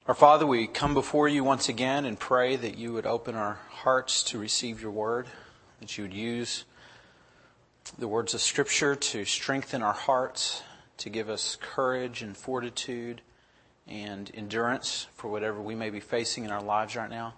Our Father, we come before you once again and pray that you would open our hearts to receive your word, that you would use the words of Scripture to strengthen our hearts, to give us courage and fortitude and endurance for whatever we may be facing in our lives right now.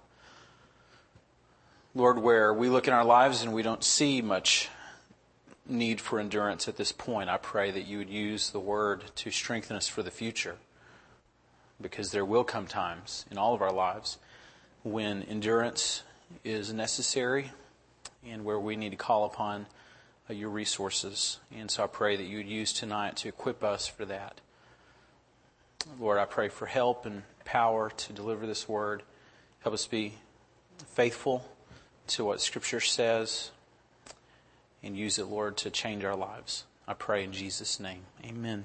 Lord, where we look in our lives and we don't see much need for endurance at this point, I pray that you would use the word to strengthen us for the future. Because there will come times in all of our lives when endurance is necessary and where we need to call upon your resources. And so I pray that you would use tonight to equip us for that. Lord, I pray for help and power to deliver this word. Help us be faithful to what Scripture says and use it, Lord, to change our lives. I pray in Jesus' name. Amen.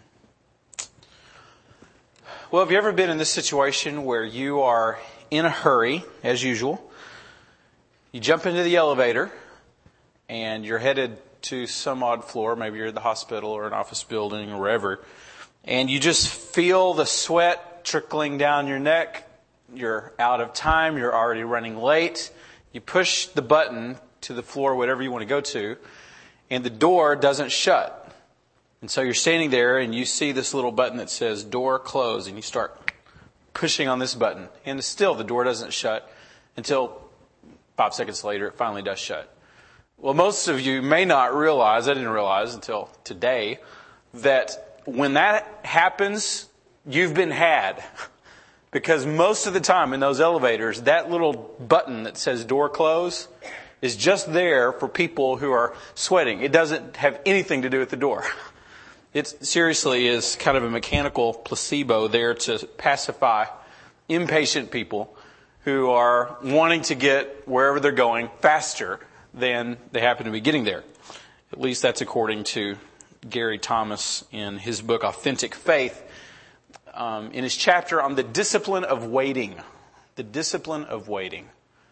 Well, have you ever been in this situation where you are in a hurry, as usual? You jump into the elevator and you're headed to some odd floor. Maybe you're at the hospital or an office building or wherever. And you just feel the sweat trickling down your neck. You're out of time. You're already running late. You push the button to the floor, whatever you want to go to, and the door doesn't shut. And so you're standing there and you see this little button that says door closed, and you start pushing on this button. And still the door doesn't shut until 5 seconds later it finally does shut. Well, most of you may not realize, I didn't realize until today, that when that happens, you've been had. Because most of the time in those elevators, that little button that says door close is just there for people who are sweating. It doesn't have anything to do with the door. It seriously is kind of a mechanical placebo there to pacify impatient people who are wanting to get wherever they're going faster than they happen to be getting there. At least that's according to Gary Thomas in his book, Authentic Faith, in his chapter on the discipline of waiting. The discipline of waiting.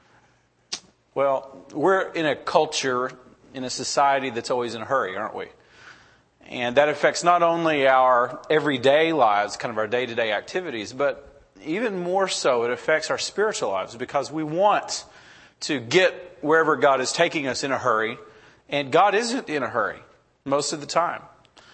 Well, we're in a culture, in a society that's always in a hurry, aren't we? And that affects not only our everyday lives, kind of our day-to-day activities, but even more so it affects our spiritual lives because we want to get wherever God is taking us in a hurry, and God isn't in a hurry most of the time.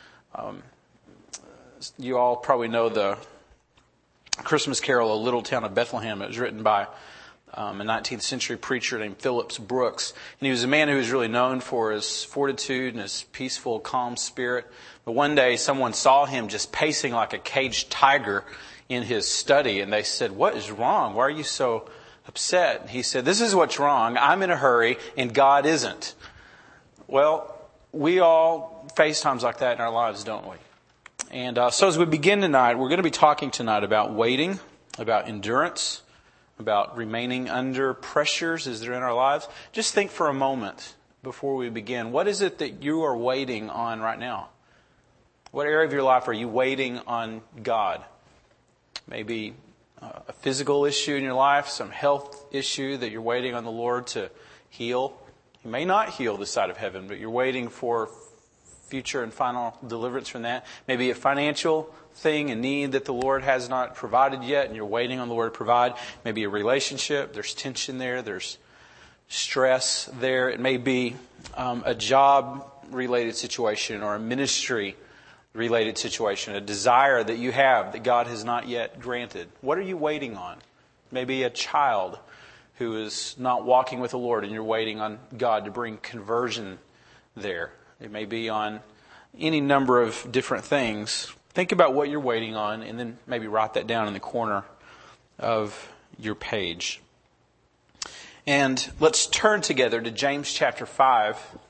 You all probably know the Christmas carol, A Little Town of Bethlehem. It was written by a 19th century preacher named Phillips Brooks. And he was a man who was really known for his fortitude and his peaceful, calm spirit. But one day someone saw him just pacing like a caged tiger in his study. And they said, "What is wrong? Why are you so upset?" And he said, "This is what's wrong. I'm in a hurry and God isn't." Well, we all face times like that in our lives, don't we? And so as we begin tonight, we're going to be talking tonight about waiting, about endurance, about remaining under pressures as they're in our lives. Just think for a moment before we begin. What is it that you are waiting on right now? What area of your life are you waiting on God? Maybe a physical issue in your life, some health issue that you're waiting on the Lord to heal. He may not heal this side of heaven, but you're waiting for future and final deliverance from that. Maybe a financial thing, a need that the Lord has not provided yet, and you're waiting on the Lord to provide. Maybe a relationship, there's tension there, there's stress there. It may be a job-related situation or a ministry-related situation, a desire that you have that God has not yet granted. What are you waiting on? Maybe a child who is not walking with the Lord, and you're waiting on God to bring conversion there. It may be on any number of different things. Think about what you're waiting on and then maybe write that down in the corner of your page. And let's turn together to James chapter 5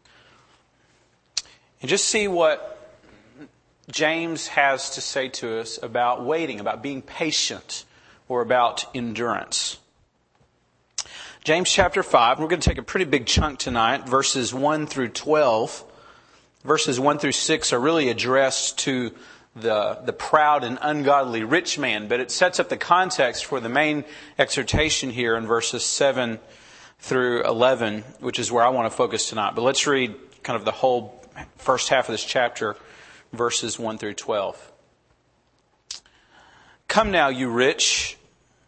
and just see what James has to say to us about waiting, about being patient, or about endurance. James chapter 5, we're going to take a pretty big chunk tonight, verses 1 through 12. Verses 1 through 6 are really addressed to the proud and ungodly rich man, but it sets up the context for the main exhortation here in verses 7 through 11, which is where I want to focus tonight. But let's read kind of the whole first half of this chapter, verses 1 through 12. Come now, you rich,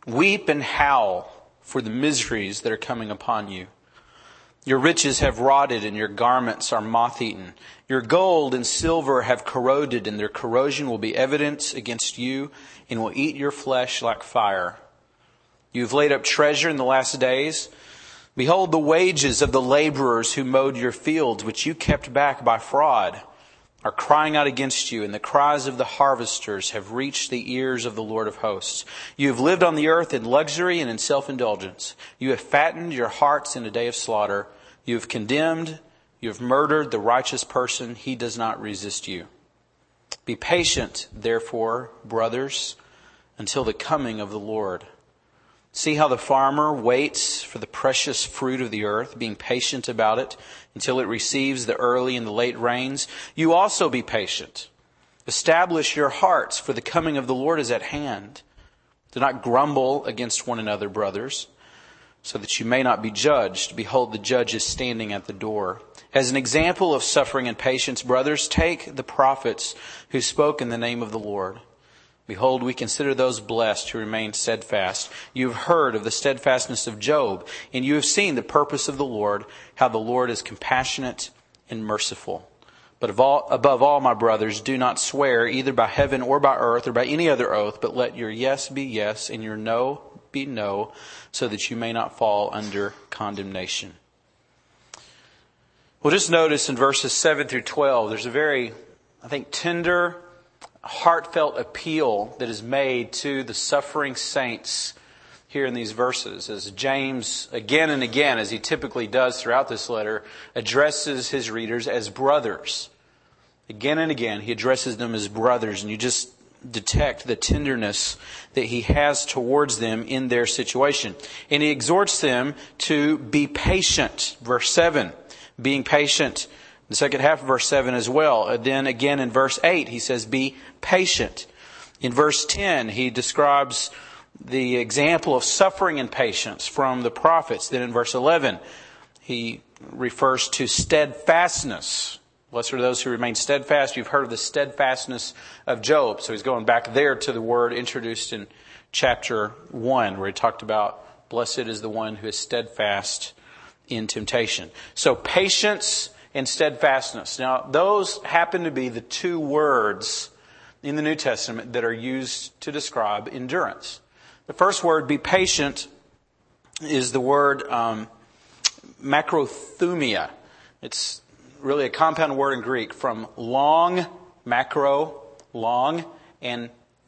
Weep and howl for the miseries that are coming upon you. Your riches have rotted and your garments are moth-eaten. Your gold and silver have corroded, and their corrosion will be evidence against you and will eat your flesh like fire. You have laid up treasure in the last days. Behold, the wages of the laborers who mowed your fields, which you kept back by fraud, are crying out against you, and the cries of the harvesters have reached the ears of the Lord of hosts. You have lived on the earth in luxury and in self-indulgence. You have fattened your hearts in a day of slaughter. You have condemned, you have murdered the righteous person. He does not resist you. Be patient, therefore, brothers, until the coming of the Lord. See how the farmer waits for the precious fruit of the earth, being patient about it until it receives the early and the late rains. You also be patient. Establish your hearts, for the coming of the Lord is at hand. Do not grumble against one another, brothers, so that you may not be judged. Behold, the judge is standing at the door. As an example of suffering and patience, brothers, take the prophets who spoke in the name of the Lord. Behold, we consider those blessed who remain steadfast. You have heard of the steadfastness of Job, and you have seen the purpose of the Lord, how the Lord is compassionate and merciful. But above all, my brothers, do not swear either by heaven or by earth or by any other oath, but let your yes be yes and your no be no, so that you may not fall under condemnation. Well, just notice in verses 7 through 12, there's a very, tender, heartfelt appeal that is made to the suffering saints here in these verses, as James again and again, as he typically does throughout this letter, addresses his readers as brothers. Again and again, he addresses them as brothers, and you just detect the tenderness that he has towards them in their situation. And he exhorts them to be patient. Verse 7, being patient. The second half of verse 7 as well. And then again in verse 8, he says, be patient. In verse 10, he describes the example of suffering and patience from the prophets. Then in verse 11, he refers to steadfastness. Blessed are those who remain steadfast. You've heard of the steadfastness of Job. So he's going back there to the word introduced in chapter 1, where he talked about blessed is the one who is steadfast in temptation. So patience and steadfastness. Now, those happen to be the two words in the New Testament that are used to describe endurance. The first word, be patient, is the word macrothumia. It's really a compound word in Greek from long, macro, long, and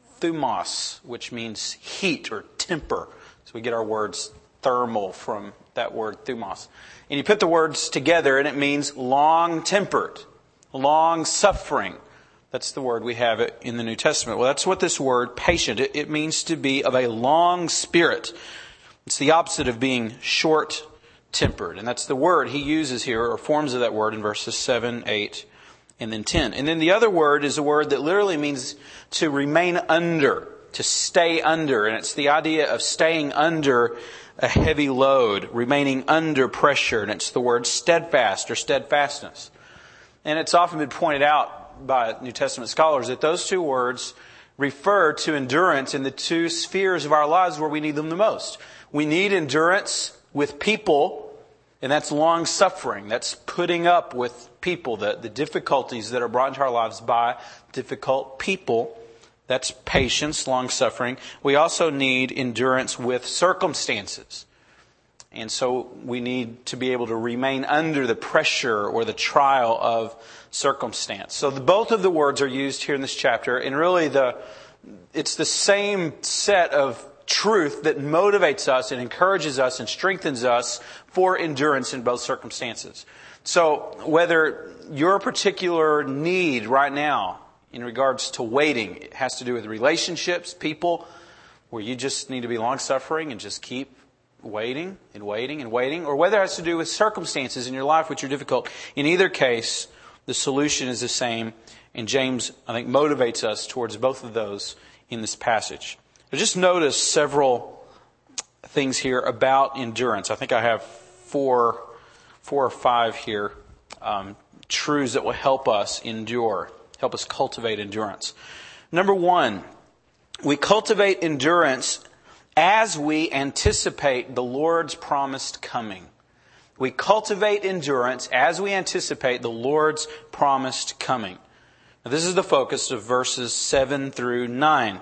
thumos, which means heat or temper. So we get our words thermal from that word thumos. And you put the words together and it means long-tempered, long-suffering. That's the word we have in the New Testament. Well, that's what this word patient, it means to be of a long spirit. It's the opposite of being short-tempered. And that's the word he uses here, or forms of that word in verses 7, 8, and then 10. And then the other word is a word that literally means to remain under, to stay under. And it's the idea of staying under a heavy load, remaining under pressure. And it's the word steadfast or steadfastness. And it's often been pointed out by New Testament scholars that those two words refer to endurance in the two spheres of our lives where we need them the most. We need endurance with people, and that's long suffering. That's putting up with people, the difficulties that are brought into our lives by difficult people. That's patience, long suffering. We also need endurance with circumstances. And so we need to be able to remain under the pressure or the trial of circumstance. So both of the words are used here in this chapter, and really it's the same set of truth that motivates us and encourages us and strengthens us for endurance in both circumstances. So whether your particular need right now in regards to waiting, it has to do with relationships, people, where you just need to be long-suffering and just keep waiting and waiting and waiting, or whether it has to do with circumstances in your life which are difficult. In either case, the solution is the same, and James, I think, motivates us towards both of those in this passage. So just notice several things here about endurance. I think I have four or five here, truths that will help us endure, help us cultivate endurance. Number one, we cultivate endurance as we anticipate the Lord's promised coming. We cultivate endurance as we anticipate the Lord's promised coming. Now, this is the focus of verses 7 through 9.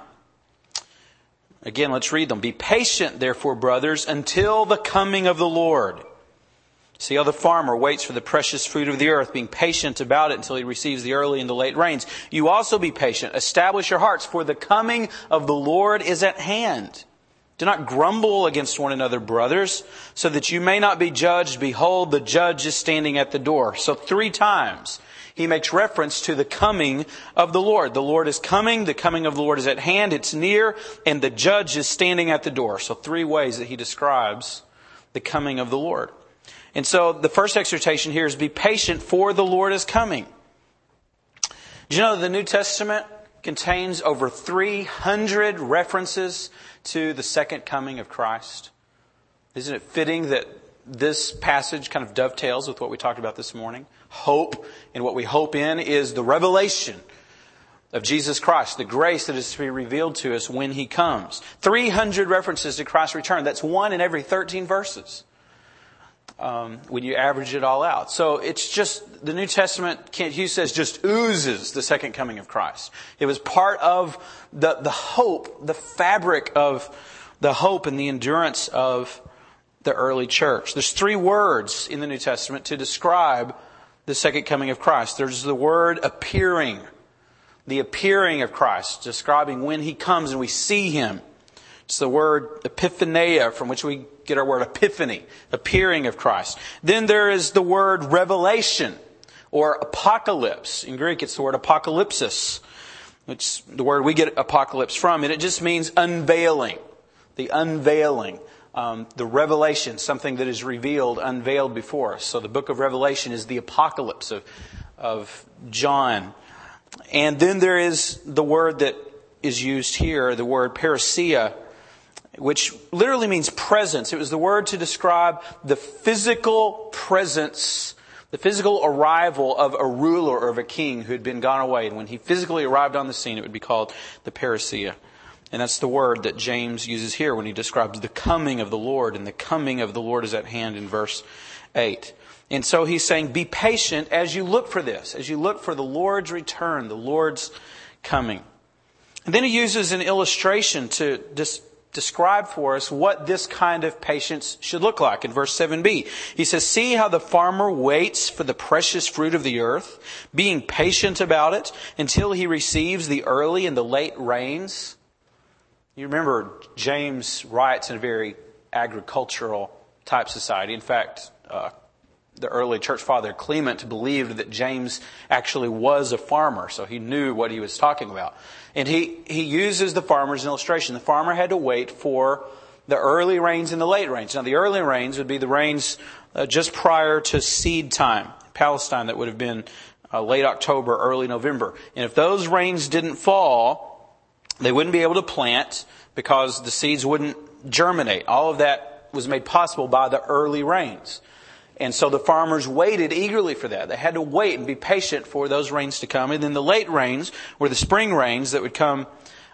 Again, let's read them. Be patient, therefore, brothers, until the coming of the Lord. See how the farmer waits for the precious fruit of the earth, being patient about it until he receives the early and the late rains. You also be patient. Establish your hearts, for the coming of the Lord is at hand. Do not grumble against one another, brothers, so that you may not be judged. Behold, the judge is standing at the door. So 3 times he makes reference to the coming of the Lord. The Lord is coming. The coming of the Lord is at hand. It's near. And the judge is standing at the door. So 3 ways that he describes the coming of the Lord. And so the first exhortation here is be patient, for the Lord is coming. Do you know the New Testament contains over 300 references to the second coming of Christ? Isn't it fitting that this passage kind of dovetails with what we talked about this morning? Hope, and what we hope in is the revelation of Jesus Christ, the grace that is to be revealed to us when He comes. 300 references to Christ's return. That's 1 in every 13 verses. When you average it all out. So it's just, the New Testament, Kent Hughes says, just oozes the second coming of Christ. It was part of the hope, the fabric of the hope and the endurance of the early church. There's 3 words in the New Testament to describe the second coming of Christ. There's the word appearing. The appearing of Christ, describing when He comes and we see Him. It's the word epiphaneia, from which we get our word epiphany, appearing of Christ. Then there is the word revelation, or apocalypse. In Greek, it's the word apocalypsis, which is the word we get apocalypse from, and it just means unveiling. The unveiling, the revelation, something that is revealed, unveiled before us. So the book of Revelation is the apocalypse of John. And then there is the word that is used here, the word parousia, which literally means presence. It was the word to describe the physical presence, the physical arrival of a ruler or of a king who had been gone away. And when he physically arrived on the scene, it would be called the parousia. And that's the word that James uses here when he describes the coming of the Lord. And the coming of the Lord is at hand in verse 8. And so he's saying, be patient as you look for this, as you look for the Lord's return, the Lord's coming. And then he uses an illustration to describe for us what this kind of patience should look like. In verse 7b, he says, see how the farmer waits for the precious fruit of the earth, being patient about it until he receives the early and the late rains. You remember James writes in a very agricultural type society. In fact, the early church father Clement believed that James actually was a farmer, so he knew what he was talking about. And he uses the farmer as an illustration. The farmer had to wait for the early rains and the late rains. Now, the early rains would be the rains just prior to seed time. In Palestine, that would have been late October, early November. And if those rains didn't fall, they wouldn't be able to plant because the seeds wouldn't germinate. All of that was made possible by the early rains. And so the farmers waited eagerly for that. They had to wait and be patient for those rains to come. And then the late rains were the spring rains that would come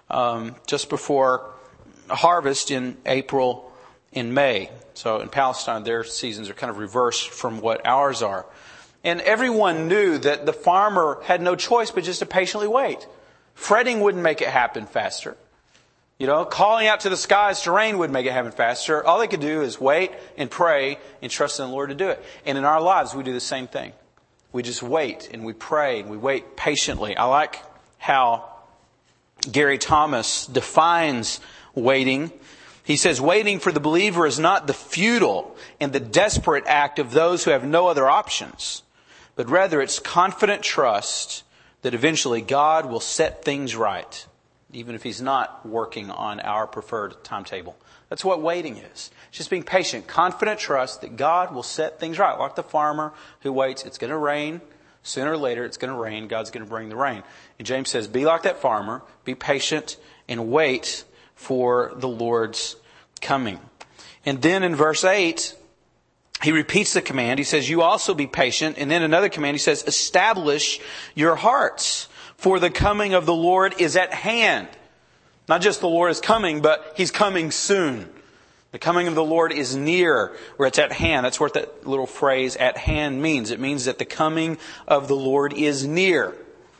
just before harvest in April and May. So in Palestine, their seasons are kind of reversed from what ours are. And everyone knew that the farmer had no choice but just to patiently wait. Fretting wouldn't make it happen faster. Calling out to the skies to rain would make it happen faster. All they could do is wait and pray and trust in the Lord to do it. And in our lives, we do the same thing. We just wait and we pray and we wait patiently. I like how Gary Thomas defines waiting. He says, waiting for the believer is not the futile and the desperate act of those who have no other options, but rather it's confident trust that eventually God will set things right, even if He's not working on our preferred timetable. That's what waiting is. It's just being patient, confident trust that God will set things right. Like the farmer who waits, it's going to rain. Sooner or later, it's going to rain. God's going to bring the rain. And James says, be like that farmer, be patient, and wait for the Lord's coming. And then in verse 8, he repeats the command. He says, you also be patient. And then another command, he says, establish your hearts, for the coming of the Lord is at hand. Not just the Lord is coming, but He's coming soon. The coming of the Lord is near, or it's at hand. That's what that little phrase, at hand, means. It means that the coming of the Lord is near.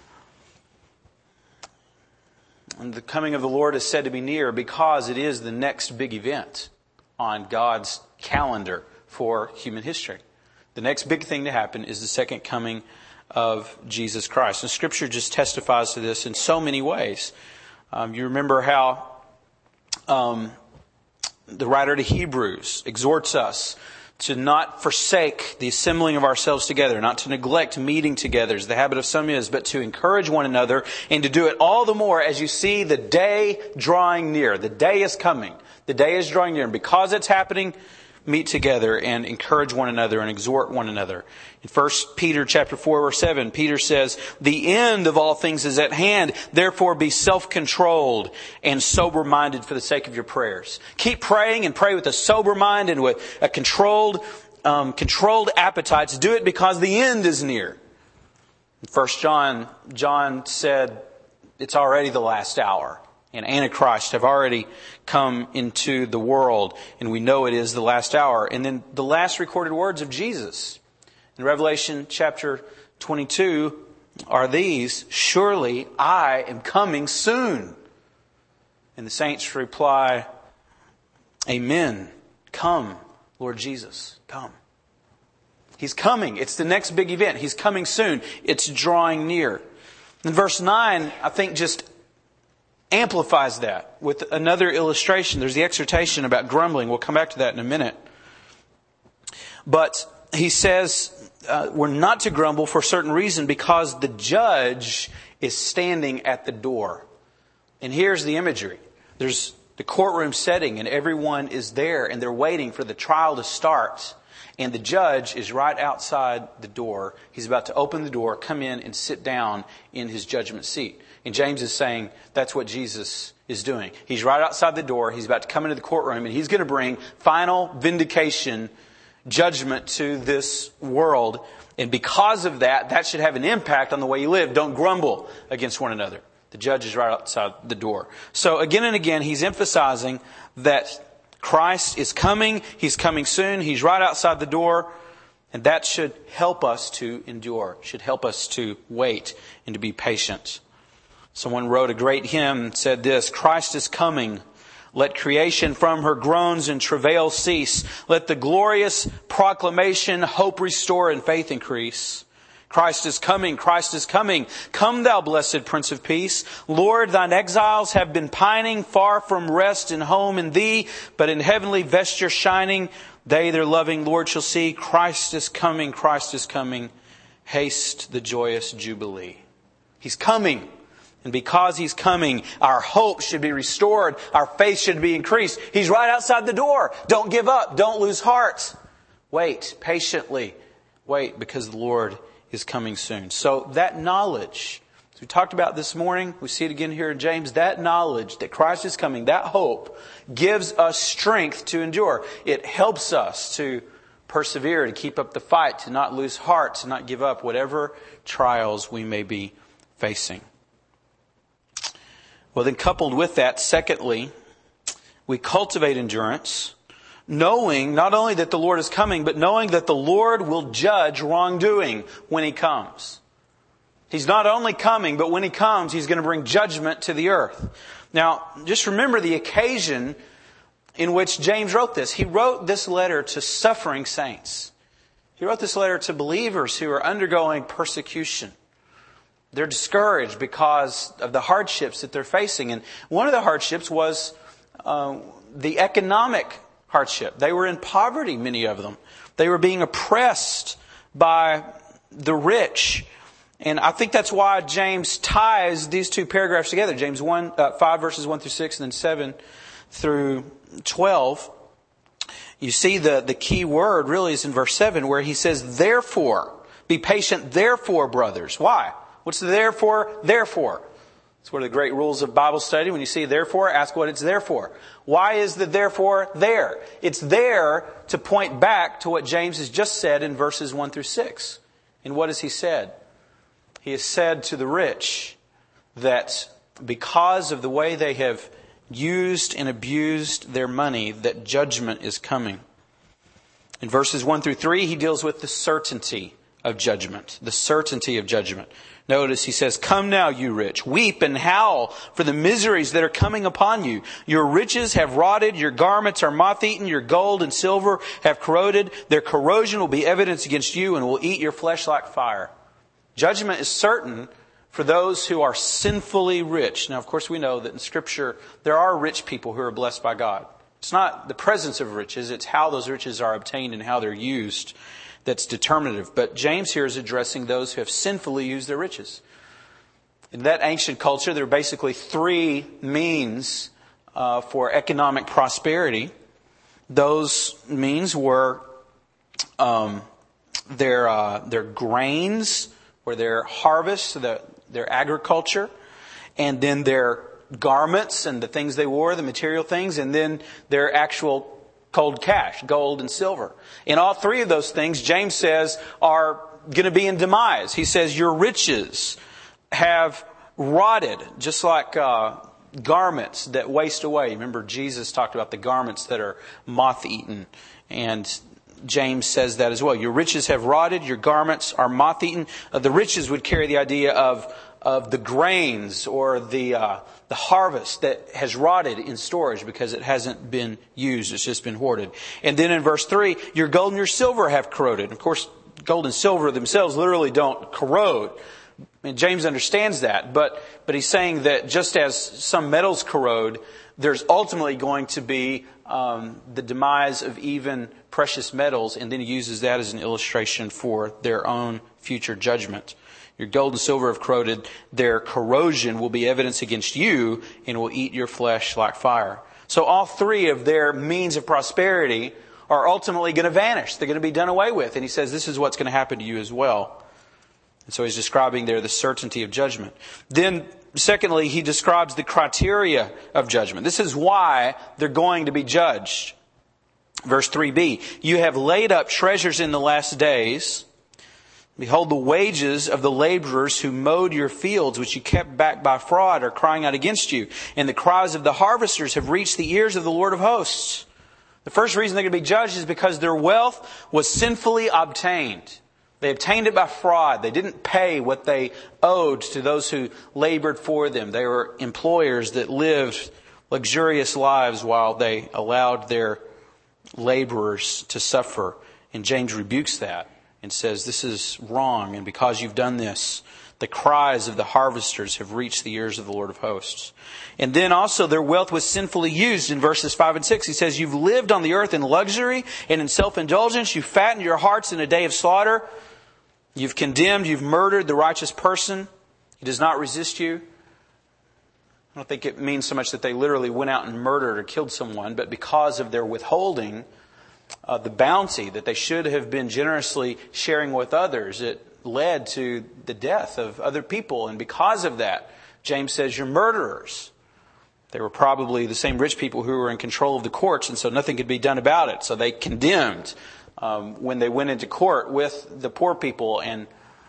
And the coming of the Lord is said to be near because it is the next big event on God's calendar for human history. The next big thing to happen is the second coming of Jesus Christ. And Scripture just testifies to this in so many ways. You remember how the writer to Hebrews exhorts us to not forsake the assembling of ourselves together, not to neglect meeting together, as the habit of some is, but to encourage one another, and to do it all the more as you see the day drawing near. The day is coming. The day is drawing near. And because it's happening, meet together and encourage one another and exhort one another. In 1 Peter chapter 4, verse 7, Peter says, "The end of all things is at hand. Therefore be self-controlled and sober-minded for the sake of your prayers." Keep praying and pray with a sober mind and with a controlled appetite. Do it because the end is near. In 1 John said, it's already the last hour. And Antichrist have already come into the world. And we know it is the last hour. And then the last recorded words of Jesus in Revelation chapter 22 are these: "Surely I am coming soon." And the saints reply, "Amen. Come, Lord Jesus, come." He's coming. It's the next big event. He's coming soon. It's drawing near. In verse 9, I think just amplifies that with another illustration. There's the exhortation about grumbling. We'll come back to that in a minute. But he says we're not to grumble for a certain reason, because the judge is standing at the door. And here's the imagery. There's the courtroom setting and everyone is there and they're waiting for the trial to start. And the judge is right outside the door. He's about to open the door, come in and sit down in his judgment seat. And James is saying that's what Jesus is doing. He's right outside the door. He's about to come into the courtroom and he's going to bring final vindication, judgment to this world. And because of that, that should have an impact on the way you live. Don't grumble against one another. The judge is right outside the door. So again and again, he's emphasizing that Christ is coming. He's coming soon. He's right outside the door. And that should help us to endure, should help us to wait and to be patient. Someone wrote a great hymn and said this: "Christ is coming. Let creation from her groans and travail cease. Let the glorious proclamation hope restore and faith increase. Christ is coming, Christ is coming. Come thou blessed Prince of Peace. Lord, thine exiles have been pining, far from rest and home in thee, but in heavenly vesture shining, they their loving Lord shall see. Christ is coming, Christ is coming. Haste the joyous jubilee." He's coming. And because He's coming, our hope should be restored. Our faith should be increased. He's right outside the door. Don't give up. Don't lose heart. Wait patiently. Wait, because the Lord is coming soon. So that knowledge, as we talked about this morning, we see it again here in James, that knowledge that Christ is coming, that hope gives us strength to endure. It helps us to persevere, to keep up the fight, to not lose heart, to not give up whatever trials we may be facing. Well, then coupled with that, secondly, we cultivate endurance, knowing not only that the Lord is coming, but knowing that the Lord will judge wrongdoing when He comes. He's not only coming, but when He comes, He's going to bring judgment to the earth. Now, just remember the occasion in which James wrote this. He wrote this letter to suffering saints. He wrote this letter to believers who are undergoing persecution. They're discouraged because of the hardships that they're facing. And one of the hardships was the economic hardship. They were in poverty, many of them. They were being oppressed by the rich. And I think that's why James ties these two paragraphs together. James 5 verses 1 through 6 and then 7 through 12. You see the key word really is in verse 7 where he says, "Therefore, be patient, therefore, brothers." Why? What's the therefore? Therefore. It's one of the great rules of Bible study. When you see therefore, ask what it's there for. Why is the therefore there? It's there to point back to what James has just said in verses 1 through 6. And what has he said? He has said to the rich that because of the way they have used and abused their money, that judgment is coming. In verses 1 through 3, he deals with the certainty of judgment. The certainty of judgment. Notice he says, "Come now, you rich, weep and howl for the miseries that are coming upon you. Your riches have rotted, your garments are moth-eaten, your gold and silver have corroded. Their corrosion will be evidence against you and will eat your flesh like fire." Judgment is certain for those who are sinfully rich. Now, of course, we know that in Scripture, there are rich people who are blessed by God. It's not the presence of riches, it's how those riches are obtained and how they're used that's determinative. But James here is addressing those who have sinfully used their riches. In that ancient culture, there were basically three means for economic prosperity. Those means were their grains, or their harvests, their agriculture, and then their garments and the things they wore, the material things, and then their actual cold cash, gold and silver. And all three of those things, James says, are going to be in demise. He says, your riches have rotted, just like garments that waste away. Remember, Jesus talked about the garments that are moth-eaten, and James says that as well. Your riches have rotted, your garments are moth-eaten. The riches would carry the idea of the grains or the harvest that has rotted in storage because it hasn't been used. It's just been hoarded. And then in verse 3, your gold and your silver have corroded. Of course, gold and silver themselves literally don't corrode. And James understands that. But he's saying that just as some metals corrode, there's ultimately going to be the demise of even precious metals. And then he uses that as an illustration for their own future judgment. Your gold and silver have corroded. Their corrosion will be evidence against you and will eat your flesh like fire. So all three of their means of prosperity are ultimately going to vanish. They're going to be done away with. And he says this is what's going to happen to you as well. And so he's describing there the certainty of judgment. Then, secondly, he describes the criteria of judgment. This is why they're going to be judged. Verse 3b, you have laid up treasures in the last days. Behold, the wages of the laborers who mowed your fields, which you kept back by fraud, are crying out against you. And the cries of the harvesters have reached the ears of the Lord of hosts. The first reason they're going to be judged is because their wealth was sinfully obtained. They obtained it by fraud. They didn't pay what they owed to those who labored for them. They were employers that lived luxurious lives while they allowed their laborers to suffer. And James rebukes that and says, this is wrong. And because you've done this, the cries of the harvesters have reached the ears of the Lord of hosts. And then also their wealth was sinfully used in verses 5 and 6. He says, you've lived on the earth in luxury and in self-indulgence. You fattened your hearts in a day of slaughter. You've condemned, you've murdered the righteous person. He does not resist you. I don't think it means so much that they literally went out and murdered or killed someone, but because of their withholding the bounty that they should have been generously sharing with others, it led to the death of other people. And because of that, James says, you're murderers. They were probably the same rich people who were in control of the courts, and so nothing could be done about it. So they condemned when they went into court with the poor people, and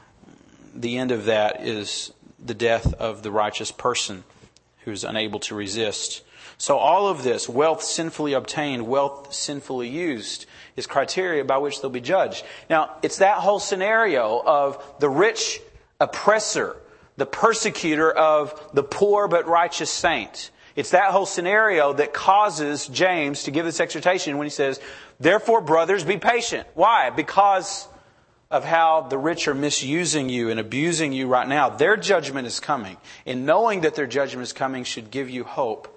the end of that is the death of the righteous person who's unable to resist. So all of this, wealth sinfully obtained, wealth sinfully used, is criteria by which they'll be judged. Now, it's that whole scenario of the rich oppressor, the persecutor of the poor but righteous saint. It's that whole scenario that causes James to give this exhortation when he says, therefore, brothers, be patient. Why? Because of how the rich are misusing you and abusing you right now. Their judgment is coming. And knowing that their judgment is coming should give you hope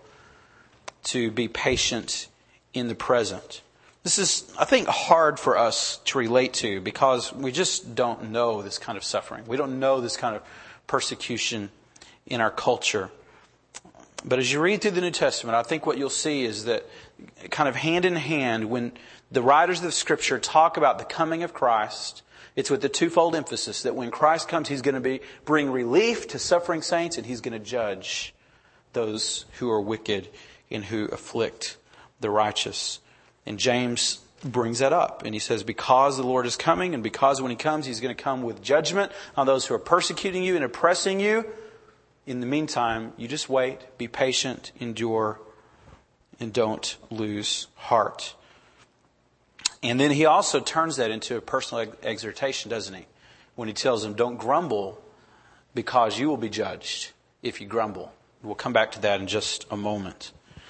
to be patient in the present. This is, I think, hard for us to relate to because we just don't know this kind of suffering. We don't know this kind of persecution in our culture. But as you read through the New Testament, I think what you'll see is that kind of hand in hand, when the writers of Scripture talk about the coming of Christ, it's with the twofold emphasis that when Christ comes, He's going to bring relief to suffering saints, and He's going to judge those who are wicked and who afflict the righteous. And James brings that up. And he says, because the Lord is coming, and because when He comes, He's going to come with judgment on those who are persecuting you and oppressing you. In the meantime, you just wait, be patient, endure and don't lose heart. And then he also turns that into a personal exhortation, doesn't he? When he tells them, don't grumble because you will be judged if you grumble. We'll come back to that in just a moment.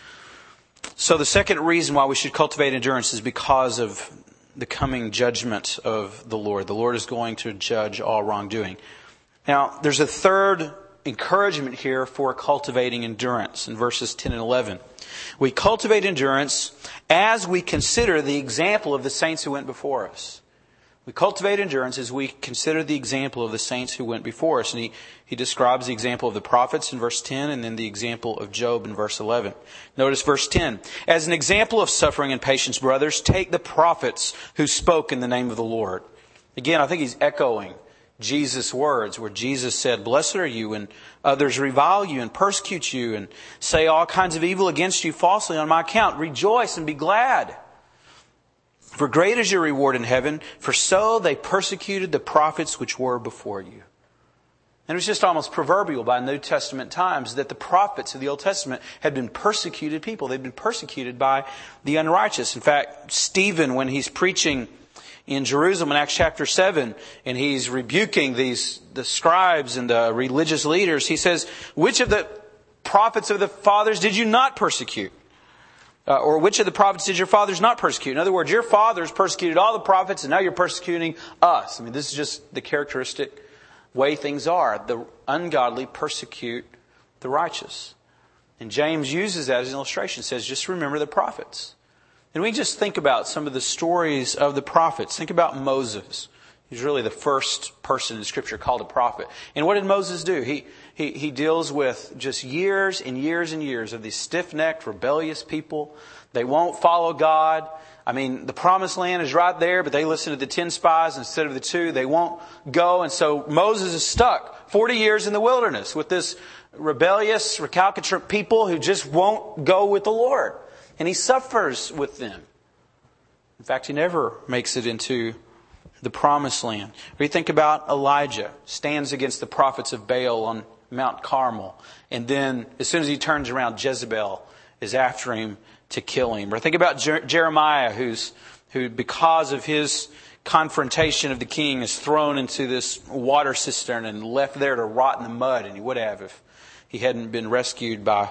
So the second reason why we should cultivate endurance is because of the coming judgment of the Lord. The Lord is going to judge all wrongdoing. Now, there's a third encouragement here for cultivating endurance in verses 10 and 11. We cultivate endurance as we consider the example of the saints who went before us. We cultivate endurance as we consider the example of the saints who went before us. And he describes the example of the prophets in verse 10 and then the example of Job in verse 11. Notice verse 10. As an example of suffering and patience, brothers, take the prophets who spoke in the name of the Lord. Again, I think he's echoing Jesus' words where Jesus said, blessed are you when others revile you and persecute you and say all kinds of evil against you falsely on my account. Rejoice and be glad. For great is your reward in heaven, for so they persecuted the prophets which were before you. And it was just almost proverbial by New Testament times that the prophets of the Old Testament had been persecuted people. They'd been persecuted by the unrighteous. In fact, Stephen, when he's preaching in Jerusalem in Acts chapter 7, and he's rebuking the scribes and the religious leaders, he says, which of the prophets of the fathers did you not persecute? Or which of the prophets did your fathers not persecute? In other words, your fathers persecuted all the prophets and now you're persecuting us. I mean, this is just the characteristic way things are. The ungodly persecute the righteous. And James uses that as an illustration. He says, just remember the prophets. And we just think about some of the stories of the prophets. Think about Moses. He's really the first person in Scripture called a prophet. And what did Moses do? He deals with just years and years and years of these stiff-necked, rebellious people. They won't follow God. I mean, the promised land is right there, but they listen to the 10 spies instead of the 2. They won't go. And so Moses is stuck 40 years in the wilderness with this rebellious, recalcitrant people who just won't go with the Lord. And he suffers with them. In fact, he never makes it into the promised land. Or you think about Elijah, stands against the prophets of Baal on Mount Carmel. And then as soon as he turns around, Jezebel is after him to kill him. Or think about Jeremiah, who because of his confrontation of the king is thrown into this water cistern and left there to rot in the mud. And he would have if he hadn't been rescued by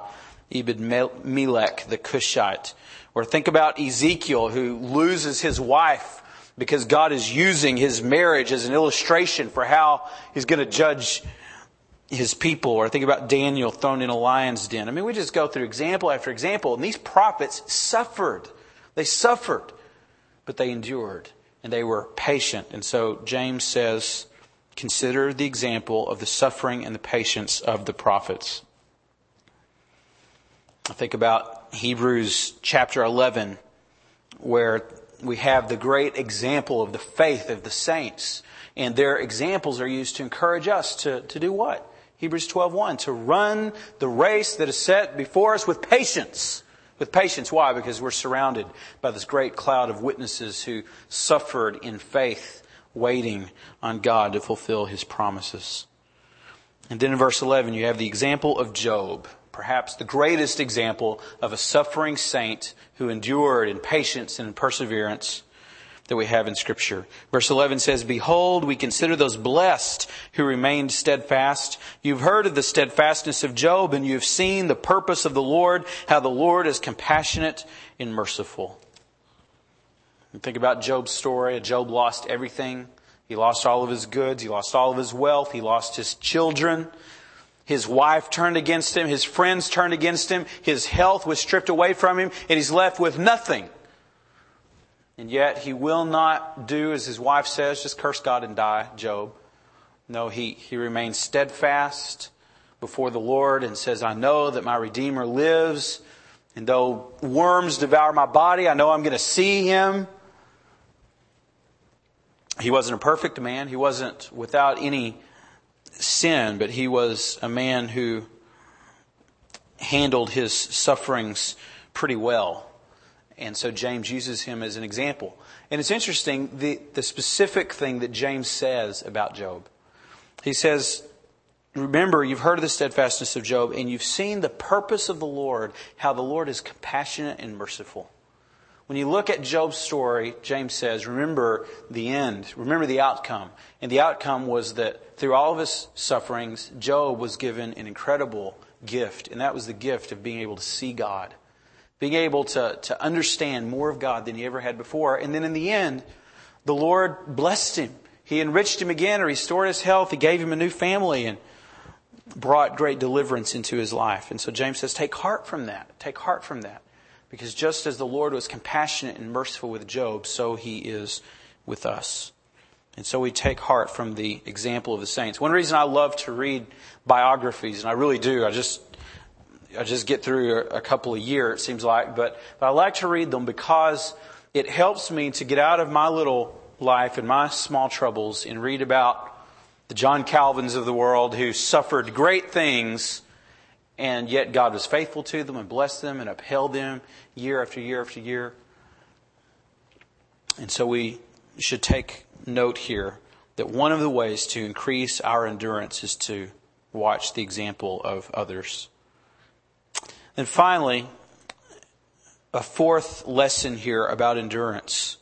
Ebed-Melech the Cushite. Or think about Ezekiel, who loses his wife because God is using his marriage as an illustration for how he's going to judge his people. Or think about Daniel thrown in a lion's den. I mean, we just go through example after example. And these prophets suffered. They suffered, but they endured. And they were patient. And so James says, consider the example of the suffering and the patience of the prophets. I think about Hebrews chapter 11, where we have the great example of the faith of the saints. And their examples are used to encourage us to do what? Hebrews 12:1, to run the race that is set before us with patience. With patience. Why? Because we're surrounded by this great cloud of witnesses who suffered in faith, waiting on God to fulfill His promises. And then in verse 11, you have the example of Job. Perhaps the greatest example of a suffering saint who endured in patience and in perseverance that we have in Scripture. Verse 11 says, behold, we consider those blessed who remained steadfast. You've heard of the steadfastness of Job, and you've seen the purpose of the Lord, how the Lord is compassionate and merciful. And think about Job's story. Job lost everything. He lost all of his goods. He lost all of his wealth. He lost his children. His wife turned against him. His friends turned against him. His health was stripped away from him. And he's left with nothing. And yet he will not do as his wife says, just curse God and die, Job. No, he remains steadfast before the Lord and says, I know that my Redeemer lives. And though worms devour my body, I know I'm going to see Him. He wasn't a perfect man. He wasn't without any sin, but he was a man who handled his sufferings pretty well. And so James uses him as an example. And it's interesting, the specific thing that James says about Job. He says, remember, you've heard of the steadfastness of Job, and you've seen the purpose of the Lord, how the Lord is compassionate and merciful. When you look at Job's story, James says, remember the end, remember the outcome. And the outcome was that through all of his sufferings, Job was given an incredible gift, and that was the gift of being able to see God, being able to understand more of God than he ever had before. And then in the end, the Lord blessed him. He enriched him again, restored his health, He gave him a new family, and brought great deliverance into his life. And so James says, take heart from that. Take heart from that. Because just as the Lord was compassionate and merciful with Job, so He is with us. And so we take heart from the example of the saints. One reason I love to read biographies, and I really do, I just get through a couple a year, it seems like, but I like to read them because it helps me to get out of my little life and my small troubles and read about the John Calvins of the world who suffered great things, and yet God was faithful to them and blessed them and upheld them year after year after year. And so we should take note here that one of the ways to increase our endurance is to watch the example of others. And finally, a fourth lesson here about endurance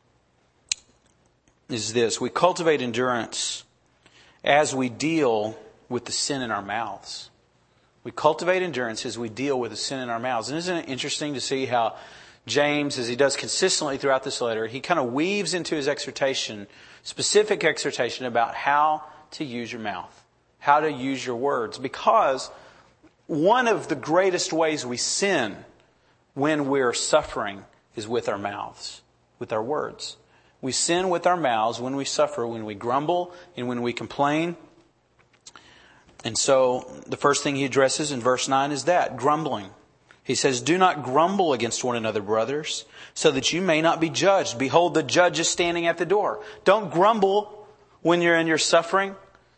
is this. We cultivate endurance as we deal with the sin in our mouths. We cultivate endurance as we deal with the sin in our mouths. And isn't it interesting to see how James, as he does consistently throughout this letter, he kind of weaves into his exhortation, specific exhortation about how to use your mouth, how to use your words. Because one of the greatest ways we sin when we're suffering is with our mouths, with our words. We sin with our mouths when we suffer, when we grumble and when we complain. And so the first thing he addresses in verse 9 is that, grumbling. He says, do not grumble against one another, brothers, so that you may not be judged. Behold, the judge is standing at the door. Don't grumble when you're in your suffering.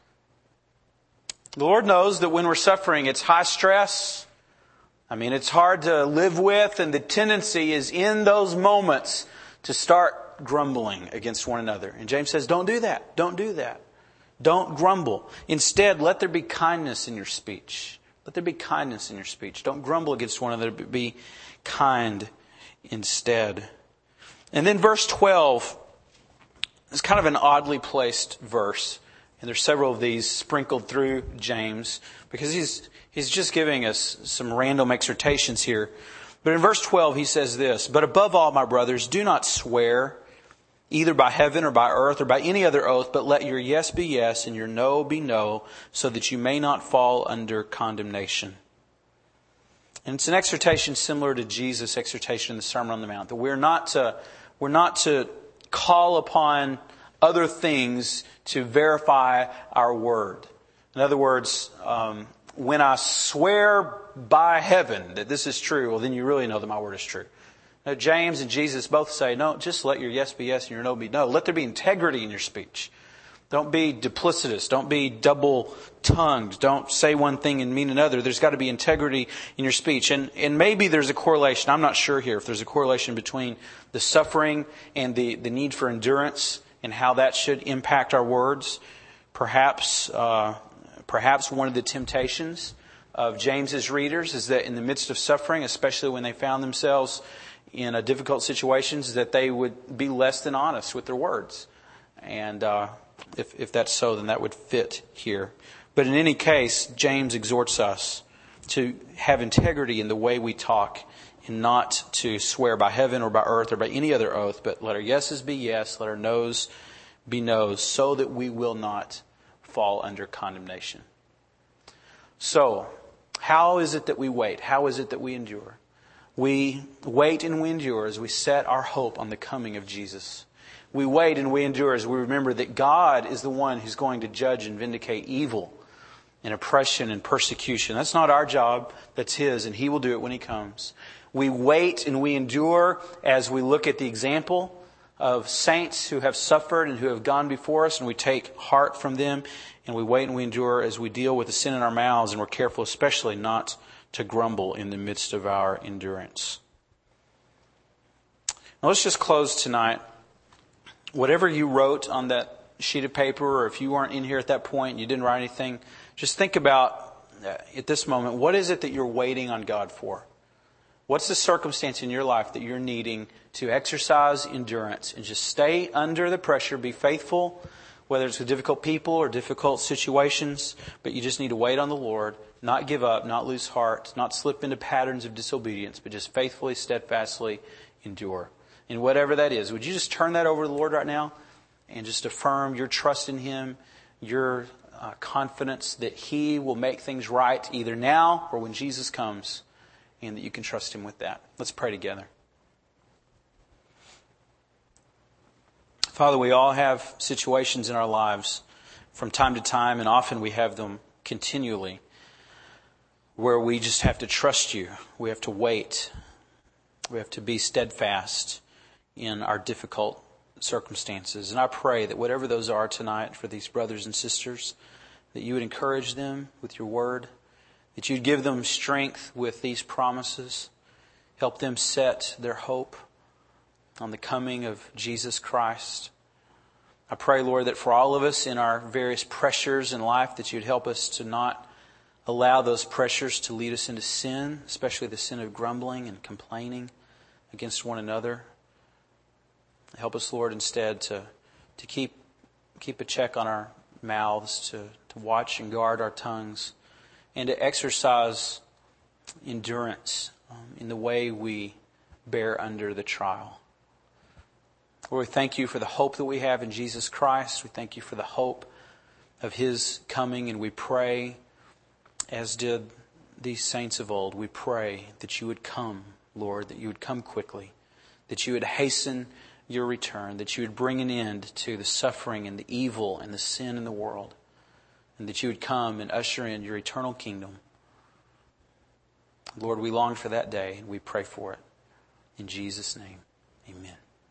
The Lord knows that when we're suffering, it's high stress. It's hard to live with, and the tendency is in those moments to start grumbling against one another. And James says, don't do that. Don't do that. Don't grumble. Instead, let there be kindness in your speech. Let there be kindness in your speech. Don't grumble against one another, but be kind instead. And then verse 12 is kind of an oddly placed verse. And there's several of these sprinkled through James because he's just giving us some random exhortations here. But in verse 12 he says this, but above all, my brothers, do not swear either by heaven or by earth or by any other oath, but let your yes be yes and your no be no, so that you may not fall under condemnation. And it's an exhortation similar to Jesus' exhortation in the Sermon on the Mount, that we're not to call upon other things to verify our word. In other words, when I swear by heaven that this is true, well, then you really know that my word is true. Now, James and Jesus both say, no, just let your yes be yes and your no be no. Let there be integrity in your speech. Don't be duplicitous. Don't be double-tongued. Don't say one thing and mean another. There's got to be integrity in your speech. And maybe there's a correlation. I'm not sure here if there's a correlation between the suffering and the need for endurance and how that should impact our words. Perhaps one of the temptations of James's readers is that in the midst of suffering, especially when they found themselves in difficult situations, that they would be less than honest with their words. And if that's so, then that would fit here. But in any case, James exhorts us to have integrity in the way we talk and not to swear by heaven or by earth or by any other oath, but let our yeses be yes, let our noes be noes, so that we will not fall under condemnation. So, how is it that we wait? How is it that we endure? We wait and we endure as we set our hope on the coming of Jesus. We wait and we endure as we remember that God is the one who's going to judge and vindicate evil and oppression and persecution. That's not our job, that's His, and He will do it when He comes. We wait and we endure as we look at the example of saints who have suffered and who have gone before us, and we take heart from them. And we wait and we endure as we deal with the sin in our mouths, and we're careful especially not to grumble in the midst of our endurance. Now let's just close tonight. Whatever you wrote on that sheet of paper, or if you weren't in here at that point and you didn't write anything, just think about at this moment, what is it that you're waiting on God for? What's the circumstance in your life that you're needing to exercise endurance and just stay under the pressure, be faithful, whether it's with difficult people or difficult situations, but you just need to wait on the Lord, not give up, not lose heart, not slip into patterns of disobedience, but just faithfully, steadfastly endure. And whatever that is, would you just turn that over to the Lord right now and just affirm your trust in Him, your confidence that He will make things right either now or when Jesus comes, and that you can trust Him with that. Let's pray together. Father, we all have situations in our lives from time to time, and often we have them continually, where we just have to trust You. We have to wait. We have to be steadfast in our difficult circumstances. And I pray that whatever those are tonight for these brothers and sisters, that You would encourage them with Your word, that You'd give them strength with these promises, help them set their hope on the coming of Jesus Christ. I pray, Lord, that for all of us in our various pressures in life, that You'd help us to not allow those pressures to lead us into sin, especially the sin of grumbling and complaining against one another. Help us, Lord, instead to keep a check on our mouths, to watch and guard our tongues, and to exercise endurance in the way we bear under the trial. Lord, we thank You for the hope that we have in Jesus Christ. We thank You for the hope of His coming, and we pray, as did these saints of old, we pray that You would come, Lord, that You would come quickly, that You would hasten Your return, that You would bring an end to the suffering and the evil and the sin in the world, and that You would come and usher in Your eternal kingdom. Lord, we long for that day, and we pray for it. In Jesus' name, amen.